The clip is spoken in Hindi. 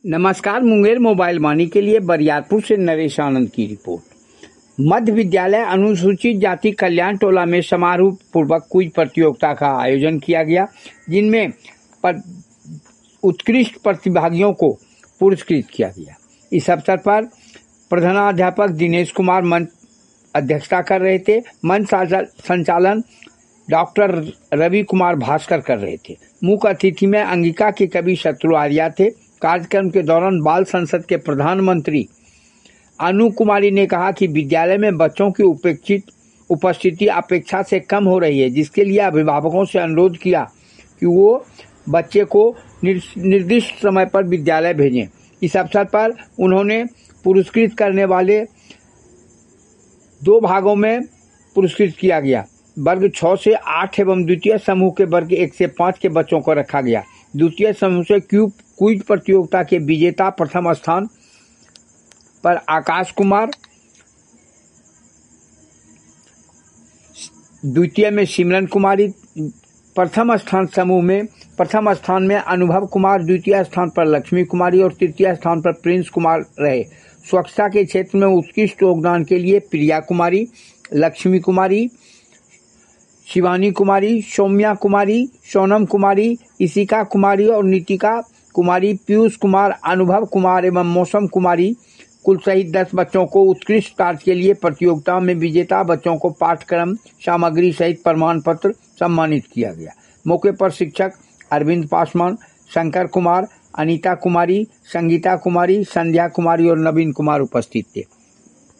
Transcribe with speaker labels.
Speaker 1: नमस्कार। मुंगेर मोबाइल वाणी के लिए बरियारपुर से नरेश आनंद की रिपोर्ट। मध्य विद्यालय अनुसूचित जाति कल्याण टोला में समारोह पूर्वक क्विज प्रतियोगिता का आयोजन किया गया, जिनमें उत्कृष्ट प्रतिभागियों को पुरस्कृत किया गया। इस अवसर पर प्रधानाध्यापक दिनेश कुमार मंच अध्यक्षता कर रहे थे। मंच संचालन डॉक्टर रवि कुमार भास्कर कर रहे थे। मुख्य अतिथि में अंगिका के कवि शत्रु आर्या थे। कार्यक्रम के दौरान बाल संसद के प्रधानमंत्री अनु कुमारी ने कहा कि विद्यालय में बच्चों की उपस्थिति अपेक्षा से कम हो रही है, जिसके लिए अभिभावकों से अनुरोध किया कि वो बच्चे को निर्दिष्ट समय पर विद्यालय भेजें। इस अवसर पर उन्होंने पुरस्कृत करने वाले दो भागों में पुरस्कृत किया गया। वर्ग 6 से 8 एवं द्वितीय समूह के वर्ग 1 से 5 के बच्चों को रखा गया। द्वितीय समूह से क्विज प्रतियोगिता के विजेता प्रथम स्थान पर आकाश कुमार, द्वितीय में सिमरन कुमारी, प्रथम स्थान में अनुभव कुमार, द्वितीय स्थान पर लक्ष्मी कुमारी और तृतीय स्थान पर प्रिंस कुमार रहे। स्वच्छता के क्षेत्र में उत्कृष्ट योगदान के लिए प्रिया कुमारी, लक्ष्मी कुमारी, शिवानी कुमारी, सौम्या कुमारी, सोनम कुमारी, इशिका कुमारी और नीतिका कुमारी, पीयूष कुमार, अनुभव कुमार एवं मौसम कुमारी कुल सहित 10 बच्चों को उत्कृष्ट कार्य के लिए प्रतियोगिता में विजेता बच्चों को पाठ्यक्रम सामग्री सहित प्रमाण पत्र सम्मानित किया गया। मौके पर शिक्षक अरविंद पासवान, शंकर कुमार, अनीता कुमारी, संगीता कुमारी, संध्या कुमारी और नवीन कुमार उपस्थित थे।